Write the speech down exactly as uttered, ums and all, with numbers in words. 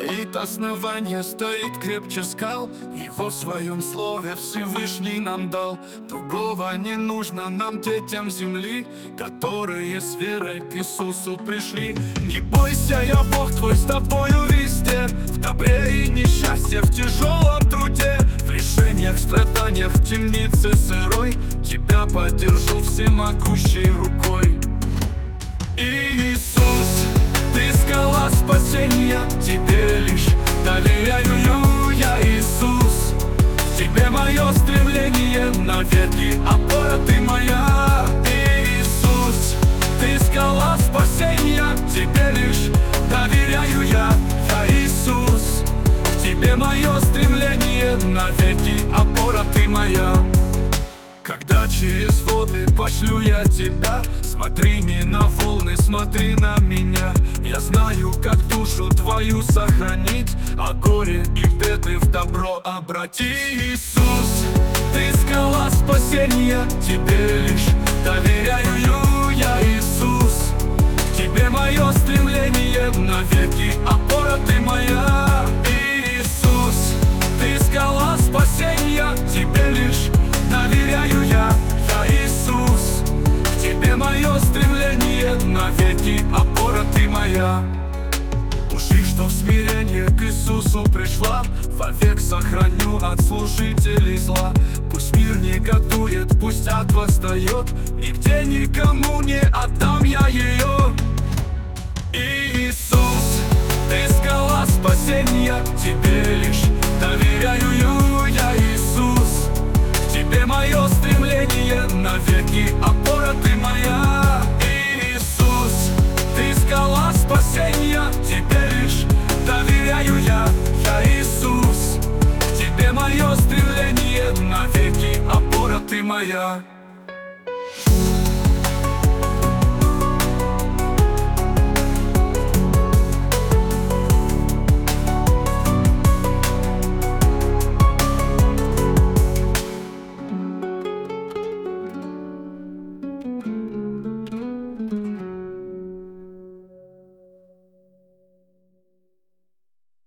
Стоит основание, стоит крепче скал. Его в своем слове Всевышний нам дал. Другого не нужно нам, детям земли, которые с верой к Иисусу пришли. Не бойся, я Бог твой, с тобою везде, в добре и несчастье, в тяжелом труде, в лишениях, страданиях, в темнице сырой. Тебя поддержу всемогущей рукой. Иисус, ты скала спасения, тебе лишь доверяю я, Иисус. В тебе мое стремление навеки, опора ты моя. Иисус, ты скала спасения, тебе лишь доверяю я, я, Иисус. В тебе мое стремление навеки, опора ты моя. Когда через воды пошлю я тебя, смотри не на волны, смотри на меня. Я знаю, как душу твою сохранить, а горе и беды в добро обрати. Иисус, ты скала спасения, тебе лишь доверяю я, Иисус. К тебе мое стремление навеки, опора ты моя. Иисус, ты скала спасения, тебе лишь доверяю я, я, Иисус. К тебе мое стремление навеки, опора ты моя. Души, что в смирение к Иисусу пришла, вовек сохраню от служителей зла. Пусть мир негодует, пусть ад восстает, нигде никому не отдам я ее. Иисус, ты скала спасения, тебе лишь доверяю я, Иисус. К тебе мое стремление навеки, опора ты моя. Иисус, ты скала спасения, тебе лишь доверяю я, я, Иисус. К тебе мое стремление навеки, опора ты моя.